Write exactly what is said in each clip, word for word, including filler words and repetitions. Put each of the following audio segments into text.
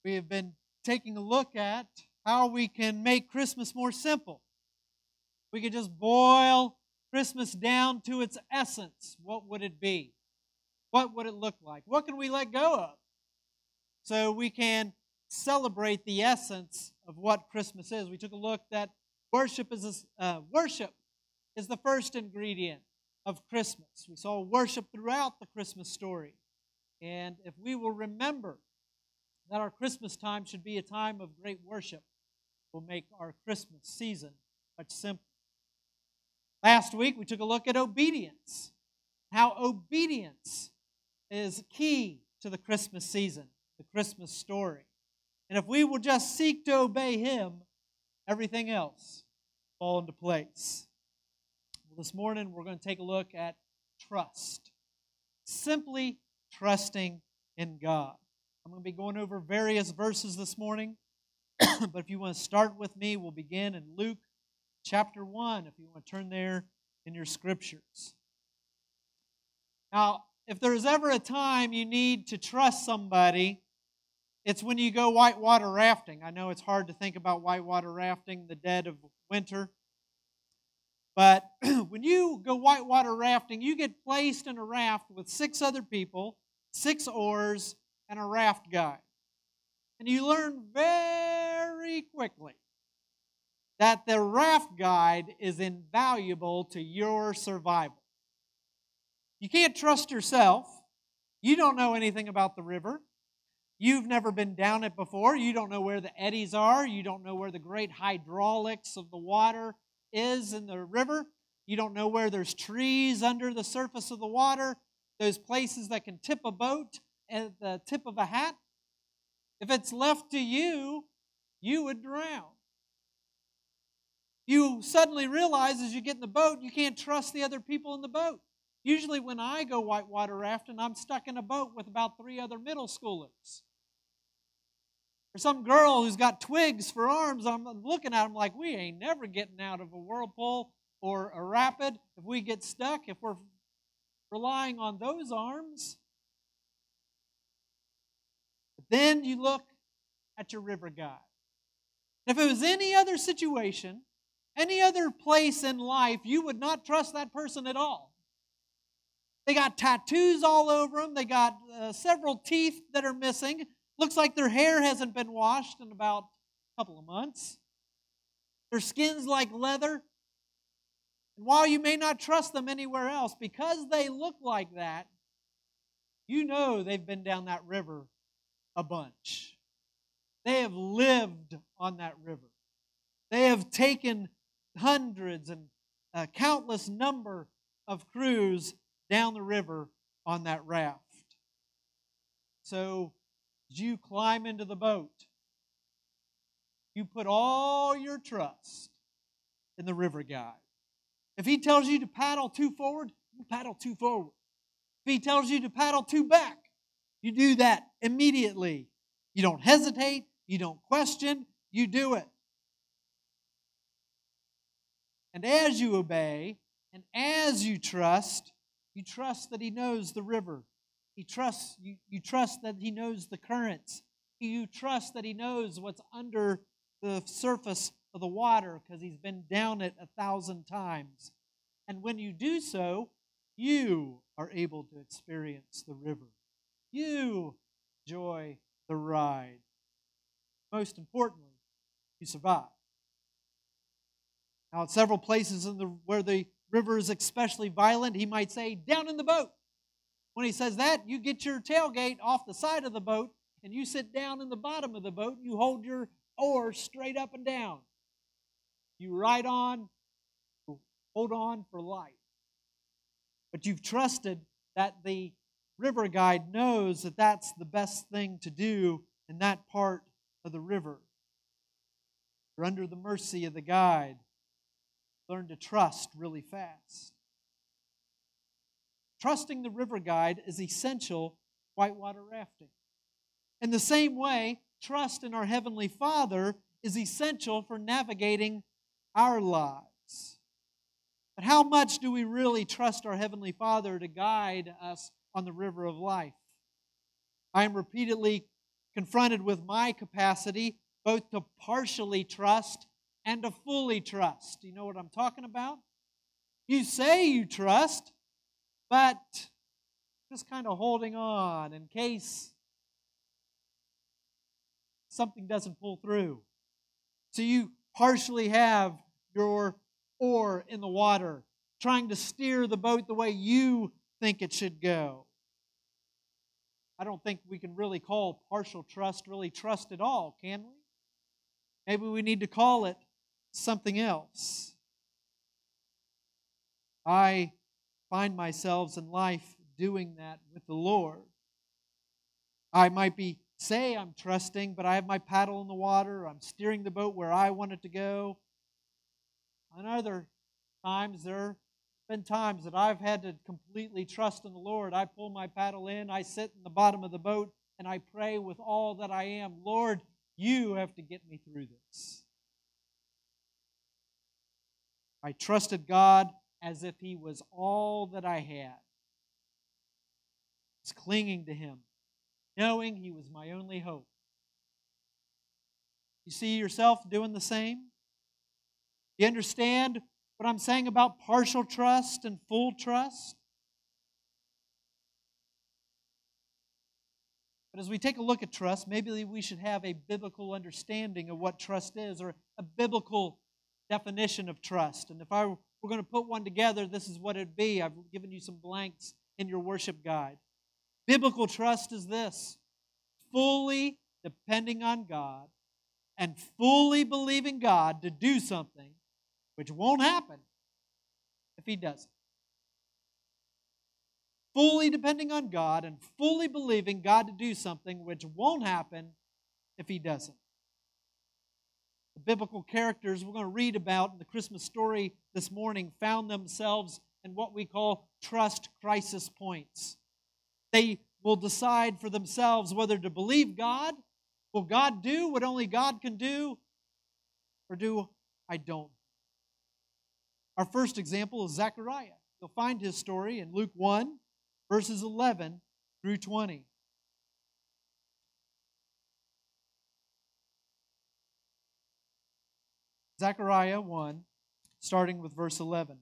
We have been taking a look at how we can make Christmas more simple. We could just boil Christmas down to its essence. What would it be? What would it look like? What can we let go of so we can celebrate the essence of what Christmas is? We took a look that worship is a, uh, worship is the first ingredient of Christmas. We saw worship throughout the Christmas story. And if we will remember that our Christmas time should be a time of great worship, will make our Christmas season much simpler. Last week, we took a look at obedience, how obedience is key to the Christmas season, the Christmas story. And if we will just seek to obey Him, everything else will fall into place. Well, this morning, we're going to take a look at trust, simply trusting in God. I'm going to be going over various verses this morning, but if you want to start with me, we'll begin in Luke chapter one, if you want to turn there in your scriptures. Now, if there's ever a time you need to trust somebody, it's when you go whitewater rafting. I know it's hard to think about whitewater rafting in the dead of winter, but when you go whitewater rafting, you get placed in a raft with six other people, six oars, and a raft guide. And you learn very quickly that the raft guide is invaluable to your survival. You can't trust yourself. You don't know anything about the river. You've never been down it before. You don't know where the eddies are. You don't know where the great hydraulics of the water is in the river. You don't know where there's trees under the surface of the water, those places that can tip a boat at the tip of a hat. If it's left to you, you would drown. You suddenly realize as you get in the boat, you can't trust the other people in the boat. Usually when I go whitewater rafting, I'm stuck in a boat with about three other middle schoolers. Or some girl who's got twigs for arms, I'm looking at them like, we ain't never getting out of a whirlpool or a rapid if we get stuck, if we're relying on those arms. But then you look at your river guide. If it was any other situation, any other place in life, you would not trust that person at all. They got tattoos all over them. They got uh, several teeth that are missing. Looks like their hair hasn't been washed in about a couple of months. Their skin's like leather. And while you may not trust them anywhere else, because they look like that, you know they've been down that river a bunch. They have lived on that river. They have taken hundreds and a countless number of crews down the river on that raft. So, as you climb into the boat, you put all your trust in the river guide. If he tells you to paddle two forward, you paddle two forward. If he tells you to paddle two back, you do that immediately. You don't hesitate, you don't question, you do it. And as you obey, and as you trust, you trust that he knows the river. He trusts, you, you trust that he knows the currents. You trust that he knows what's under the surface of the water because he's been down it a thousand times. And when you do so, you are able to experience the river. You enjoy the ride. Most importantly, you survive. Now, at several places in the, where the river is especially violent, he might say, down in the boat. When he says that, you get your tailgate off the side of the boat and you sit down in the bottom of the boat and you hold your oar straight up and down. You ride on, hold on for life. But you've trusted that the river guide knows that that's the best thing to do in that part of the river. You're under the mercy of the guide. Learn to trust really fast. Trusting the river guide is essential whitewater rafting. In the same way, trust in our Heavenly Father is essential for navigating our lives. But how much do we really trust our Heavenly Father to guide us on the river of life? I am repeatedly confronted with my capacity both to partially trust and to fully trust. You know what I'm talking about? You say you trust, but just kind of holding on in case something doesn't pull through. So you partially have your oar in the water, trying to steer the boat the way you think it should go. I don't think we can really call partial trust really trust at all, can we? Maybe we need to call it something else. I find myself in life doing that with the Lord. I might be say I'm trusting, but I have my paddle in the water. I'm steering the boat where I want it to go. On other times, there have been times that I've had to completely trust in the Lord. I pull my paddle in, I sit in the bottom of the boat, and I pray with all that I am, Lord, you have to get me through this. I trusted God as if He was all that I had. I was clinging to Him, knowing He was my only hope. You see yourself doing the same? You understand what I'm saying about partial trust and full trust? But as we take a look at trust, maybe we should have a biblical understanding of what trust is, or a biblical definition of trust. And if I were going to put one together, this is what it would be. I've given you some blanks in your worship guide. Biblical trust is this: fully depending on God and fully believing God to do something which won't happen if He doesn't. Fully depending on God and fully believing God to do something which won't happen if He doesn't. The biblical characters we're going to read about in the Christmas story this morning found themselves in what we call trust crisis points. They will decide for themselves whether to believe God. Will God do what only God can do? Or do I don't? Our first example is Zechariah. You'll find his story in Luke one, verses eleven through twenty. Zechariah one, starting with verse eleven.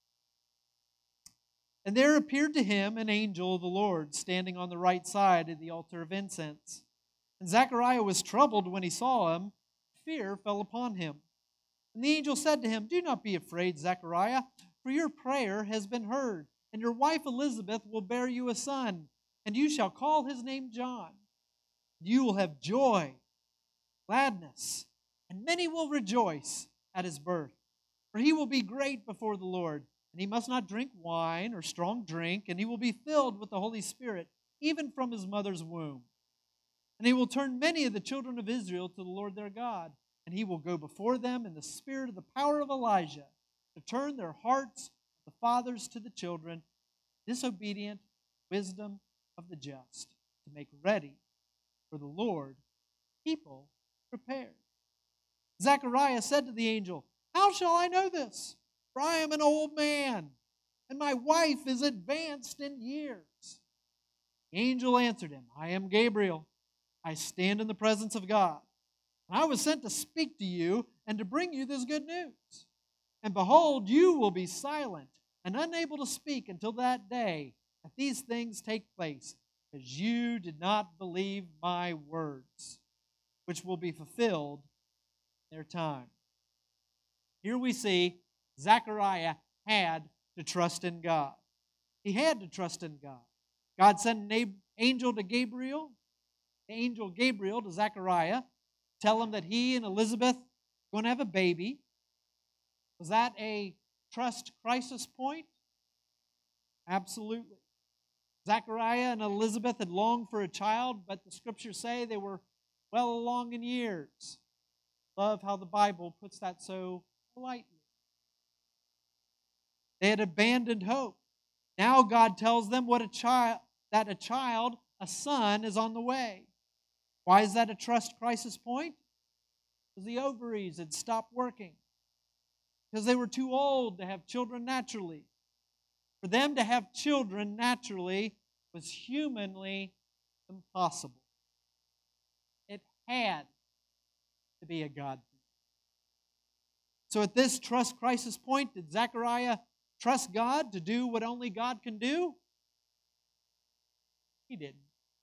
And there appeared to him an angel of the Lord standing on the right side of the altar of incense. And Zechariah was troubled when he saw him. Fear fell upon him. And the angel said to him, Do not be afraid, Zechariah, for your prayer has been heard, and your wife Elizabeth will bear you a son, and you shall call his name John. You will have joy, gladness, and many will rejoice at his birth. For he will be great before the Lord, and he must not drink wine or strong drink, and he will be filled with the Holy Spirit, even from his mother's womb. And he will turn many of the children of Israel to the Lord their God, and he will go before them in the spirit of the power of Elijah, to turn their hearts of the fathers to the children, disobedient wisdom of the just, to make ready for the Lord people prepared. Zechariah said to the angel, How shall I know this? For I am an old man, and my wife is advanced in years. The angel answered him, I am Gabriel. I stand in the presence of God. And I was sent to speak to you and to bring you this good news. And behold, you will be silent and unable to speak until that day that these things take place, because you did not believe my words, which will be fulfilled in their time. Here we see Zechariah had to trust in God. He had to trust in God. God sent an angel to Gabriel, the angel Gabriel to Zechariah, tell him that he and Elizabeth are going to have a baby. Was that a trust crisis point? Absolutely. Zechariah and Elizabeth had longed for a child, but the scriptures say they were well along in years. Love how the Bible puts that so politely. They had abandoned hope. Now God tells them what a child that a child, a son, is on the way. Why is that a trust crisis point? Because the ovaries had stopped working. Because they were too old to have children naturally. For them to have children naturally was humanly impossible. had to be a God thing. So at this trust crisis point, did Zechariah trust God to do what only God can do? He didn't.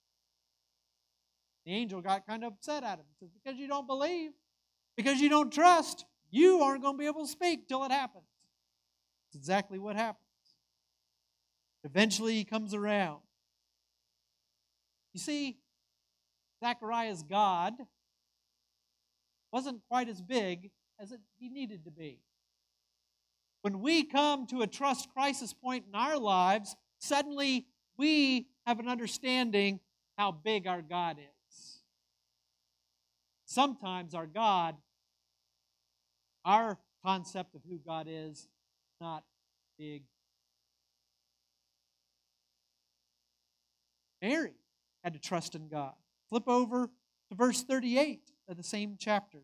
The angel got kind of upset at him. He says, because you don't believe, because you don't trust, you aren't going to be able to speak till it happens. That's exactly what happens. Eventually he comes around. You see, Zechariah's God wasn't quite as big as it, he needed to be. When we come to a trust crisis point in our lives, suddenly we have an understanding how big our God is. Sometimes our God, our concept of who God is, not big. Mary had to trust in God. Flip over to verse thirty-eight of the same chapter.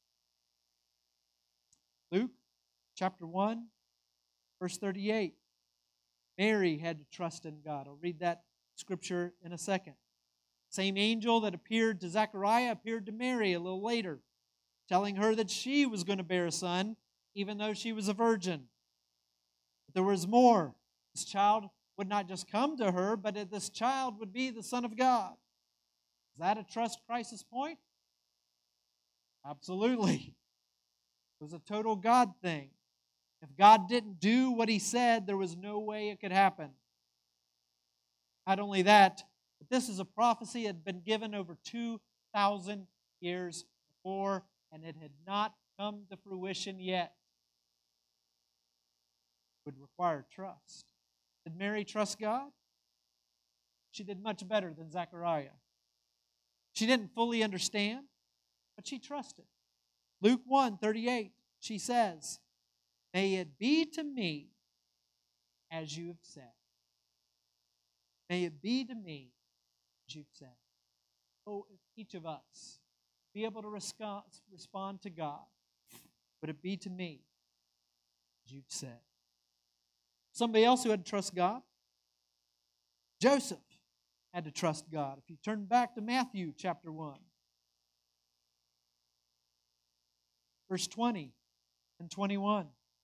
Luke chapter one, verse thirty-eight. Mary had to trust in God. I'll read that scripture in a second. Same angel that appeared to Zechariah appeared to Mary a little later, telling her that she was going to bear a son, even though she was a virgin. But there was more. This child would not just come to her, but that this child would be the Son of God. Is that a trust crisis point? Absolutely. It was a total God thing. If God didn't do what He said, there was no way it could happen. Not only that, but this is a prophecy that had been given over two thousand years before, and it had not come to fruition yet. It would require trust. Did Mary trust God? She did much better than Zechariah. She didn't fully understand, but she trusted. Luke one thirty-eight, she says, "May it be to me as you have said." May it be to me as you've said. Oh, if each of us be able to respond, respond to God, would it be to me as you've said? Somebody else who had to trust God? Joseph had to trust God. If you turn back to Matthew chapter one, verse twenty and twenty-one.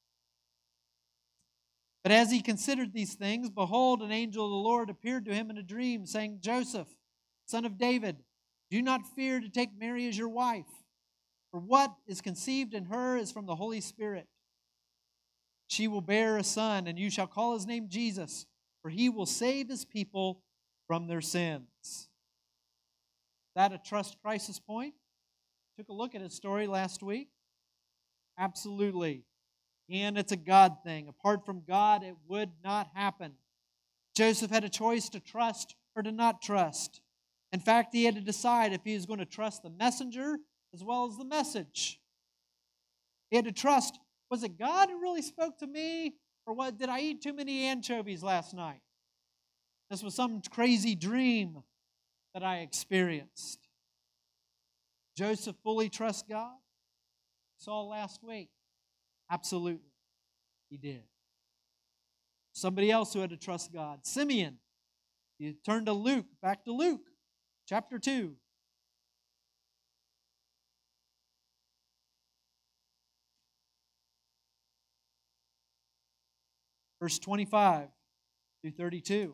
But as he considered these things, behold, an angel of the Lord appeared to him in a dream, saying, Joseph, son of David, do not fear to take Mary as your wife, for what is conceived in her is from the Holy Spirit. She will bear a son, and you shall call his name Jesus, for he will save his people from their sins. Is that a trust crisis point? Took a look at his story last week. Absolutely. And it's a God thing. Apart from God, it would not happen. Joseph had a choice to trust or to not trust. In fact, he had to decide if he was going to trust the messenger as well as the message. He had to trust, was it God who really spoke to me, or what? Did I eat too many anchovies last night? This was some crazy dream that I experienced. Joseph fully trusts God? Saw last week. Absolutely, he did. Somebody else who had to trust God, Simeon. You turn to Luke, back to Luke, chapter two. Verse twenty-five through thirty-two.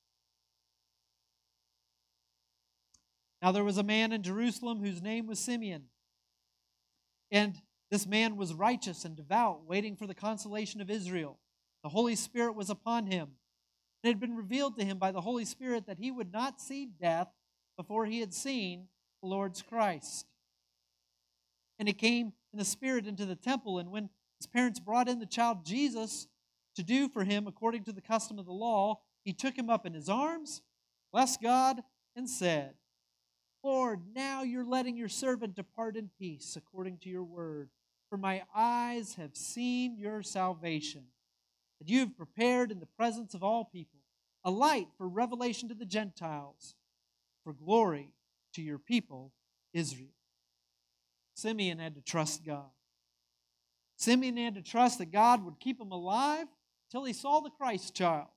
Now there was a man in Jerusalem whose name was Simeon. And this man was righteous and devout, waiting for the consolation of Israel. The Holy Spirit was upon him. It had been revealed to him by the Holy Spirit that he would not see death before he had seen the Lord's Christ. And he came in the Spirit into the temple, and when his parents brought in the child Jesus to do for him according to the custom of the law, he took him up in his arms, blessed God, and said, Lord, now you're letting your servant depart in peace according to your word. For my eyes have seen your salvation, that you have prepared in the presence of all people a light for revelation to the Gentiles, for glory to your people, Israel. Simeon had to trust God. Simeon had to trust that God would keep him alive till he saw the Christ child.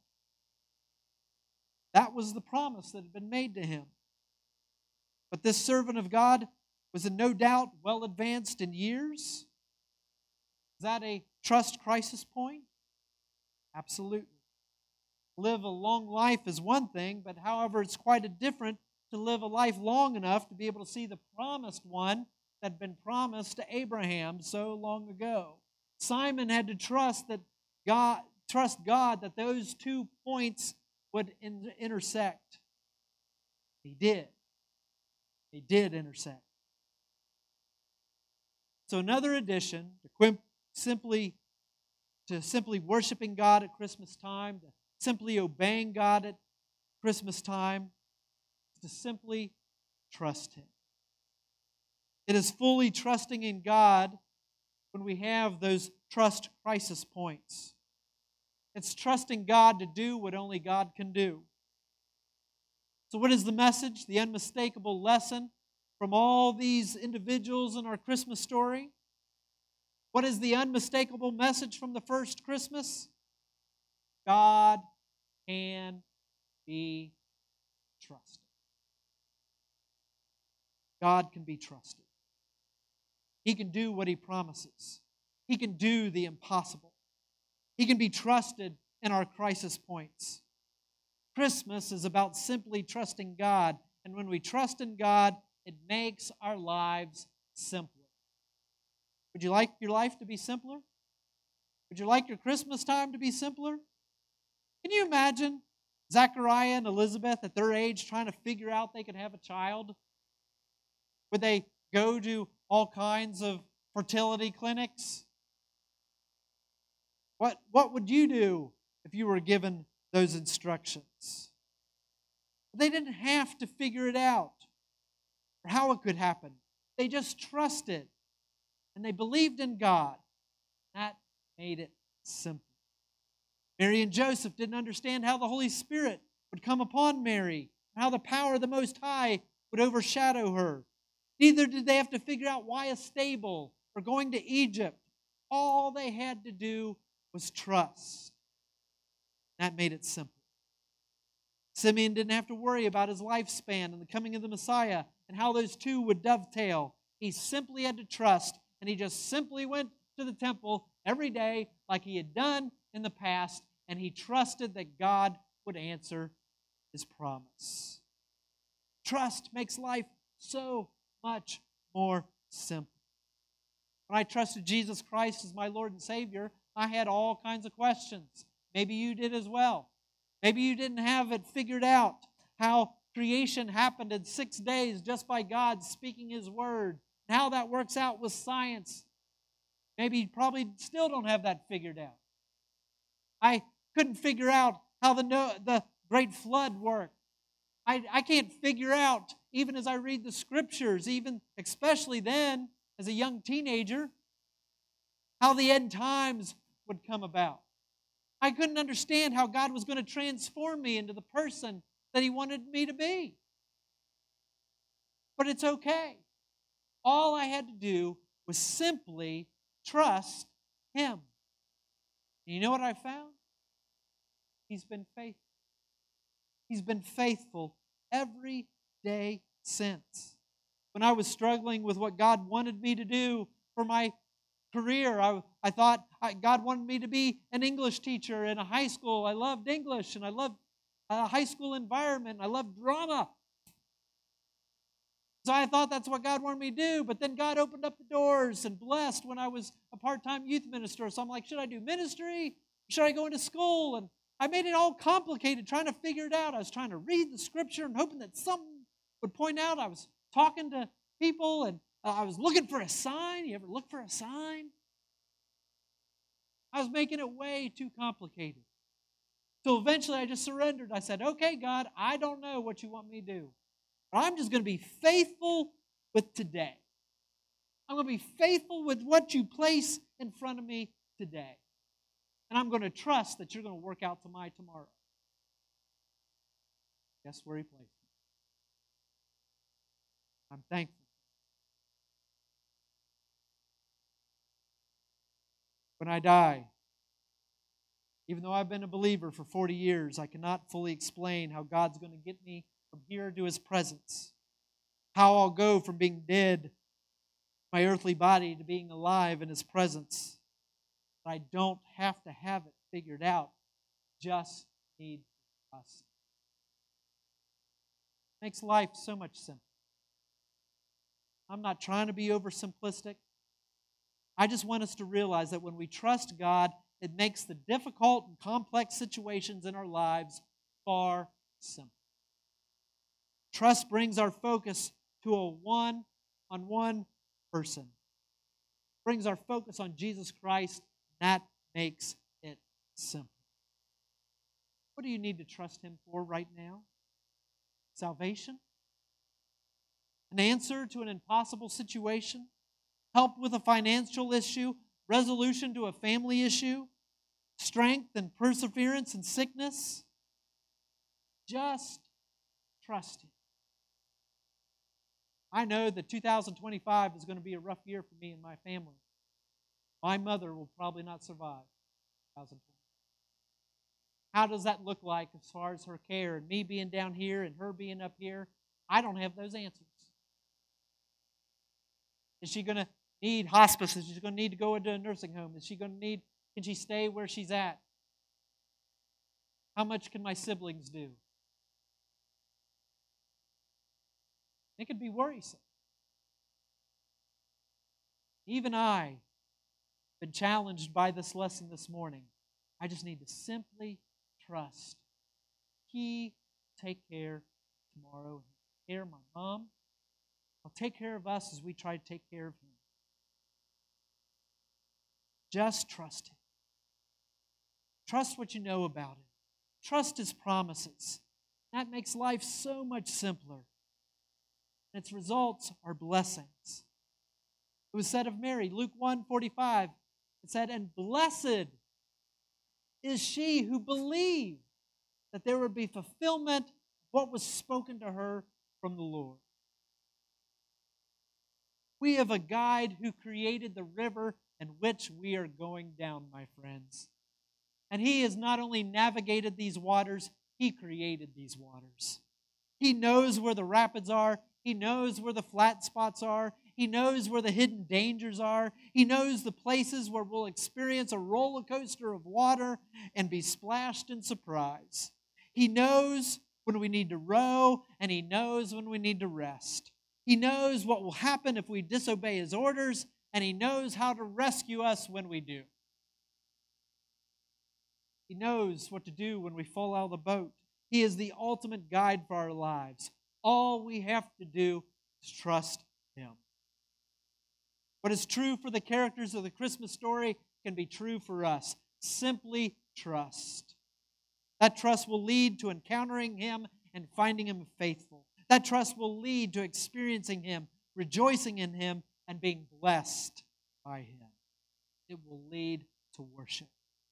That was the promise that had been made to him. But this servant of God was it no doubt well advanced in years? Is that a trust crisis point? Absolutely. Live a long life is one thing, but however, it's quite a different to live a life long enough to be able to see the promised one that had been promised to Abraham so long ago. Simon had to trust that God, trust God that those two points would in, intersect. He did. They did intersect. So another addition to quim, simply to simply worshiping God at Christmas time, to simply obeying God at Christmas time, is to simply trust Him. It is fully trusting in God when we have those trust crisis points. It's trusting God to do what only God can do. So what is the message, the unmistakable lesson from all these individuals in our Christmas story? What is the unmistakable message from the first Christmas? God can be trusted. God can be trusted. He can do what He promises. He can do the impossible. He can be trusted in our crisis points. Christmas is about simply trusting God, and when we trust in God, it makes our lives simpler. Would you like your life to be simpler? Would you like your Christmas time to be simpler? Can you imagine Zachariah and Elizabeth at their age trying to figure out they could have a child? Would they go to all kinds of fertility clinics? What, what would you do if you were given those instructions? They didn't have to figure it out or how it could happen. They just trusted and they believed in God. That made it simple. Mary and Joseph didn't understand how the Holy Spirit would come upon Mary, how the power of the Most High would overshadow her. Neither did they have to figure out why a stable or going to Egypt. All they had to do was trust. That made it simple. Simeon didn't have to worry about his lifespan and the coming of the Messiah and how those two would dovetail. He simply had to trust, and he just simply went to the temple every day like he had done in the past, and he trusted that God would answer His promise. Trust makes life so much more simple. When I trusted Jesus Christ as my Lord and Savior, I had all kinds of questions. Maybe you did as well. Maybe you didn't have it figured out how creation happened in six days just by God speaking His word, and how that works out with science. Maybe you probably still don't have that figured out. I couldn't figure out how the, no, the great flood worked. I, I can't figure out, even as I read the scriptures, even especially then as a young teenager, how the end times would come about. I couldn't understand how God was going to transform me into the person that He wanted me to be. But it's okay. All I had to do was simply trust Him. And you know what I found? He's been faithful. He's been faithful every day since. When I was struggling with what God wanted me to do for my career, I, I thought I, God wanted me to be an English teacher in a high school. I loved English, and I loved a high school environment. I loved drama. So I thought that's what God wanted me to do, but then God opened up the doors and blessed when I was a part-time youth minister. So I'm like, should I do ministry? Should I go into school? And I made it all complicated, trying to figure it out. I was trying to read the scripture and hoping that something would point out. I was talking to people, and uh, I was looking for a sign. You ever look for a sign? I was making it way too complicated. So eventually I just surrendered. I said, okay, God, I don't know what you want me to do, but I'm just going to be faithful with today. I'm going to be faithful with what you place in front of me today. And I'm going to trust that you're going to work out to my tomorrow. Guess where He placed me? I'm thankful. When I die, even though I've been a believer for forty years, I cannot fully explain how God's going to get me from here to His presence. How I'll go from being dead my earthly body to being alive in His presence. I don't have to have it figured out. Just need us. Makes life so much simpler. I'm not trying to be oversimplistic. I just want us to realize that when we trust God, it makes the difficult and complex situations in our lives far simpler. Trust brings our focus to a one-on-one person. Brings our focus on Jesus Christ. That makes it simple. What do you need to trust Him for right now? Salvation? An answer to an impossible situation? Help with a financial issue? Resolution to a family issue? Strength and perseverance in sickness? Just trust Him. I know that two thousand twenty-five is going to be a rough year for me and my family. My mother will probably not survive two thousand twenty. How does that look like as far as her care and me being down here and her being up here? I don't have those answers. Is she going to need hospice? Is she going to need to go into a nursing home? Is she going to need, can she stay where she's at? How much can my siblings do? It could be worrisome. Even I have been challenged by this lesson this morning. I just need to simply trust. He will take care tomorrow. He'll take care of my mom. He'll take care of us as we try to take care of Him. Just trust Him. Trust what you know about Him. Trust His promises. That makes life so much simpler. And its results are blessings. It was said of Mary, Luke one forty-five, it said, and blessed is she who believed that there would be fulfillment of what was spoken to her from the Lord. We have a guide who created the river in which we are going down, my friends. And He has not only navigated these waters, He created these waters. He knows where the rapids are. He knows where the flat spots are. He knows where the hidden dangers are. He knows the places where we'll experience a roller coaster of water and be splashed in surprise. He knows when we need to row, and He knows when we need to rest. He knows what will happen if we disobey His orders, and He knows how to rescue us when we do. He knows what to do when we fall out of the boat. He is the ultimate guide for our lives. All we have to do is trust Him. What is true for the characters of the Christmas story can be true for us. Simply trust. That trust will lead to encountering Him and finding Him faithful. That trust will lead to experiencing Him, rejoicing in Him, and being blessed by Him. It will lead to worship.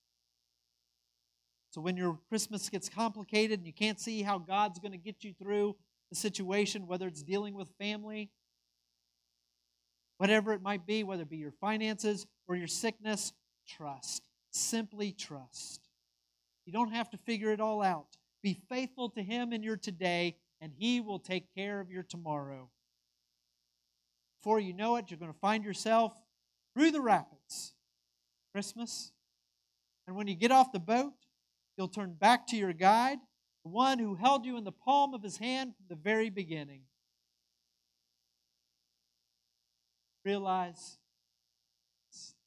So when your Christmas gets complicated and you can't see how God's going to get you through the situation, whether it's dealing with family, whatever it might be, whether it be your finances or your sickness, trust. Simply trust. You don't have to figure it all out. Be faithful to Him in your today, and He will take care of your tomorrow. Before you know it, you're going to find yourself through the rapids. Christmas. And when you get off the boat, you'll turn back to your guide, the one who held you in the palm of His hand from the very beginning. Realize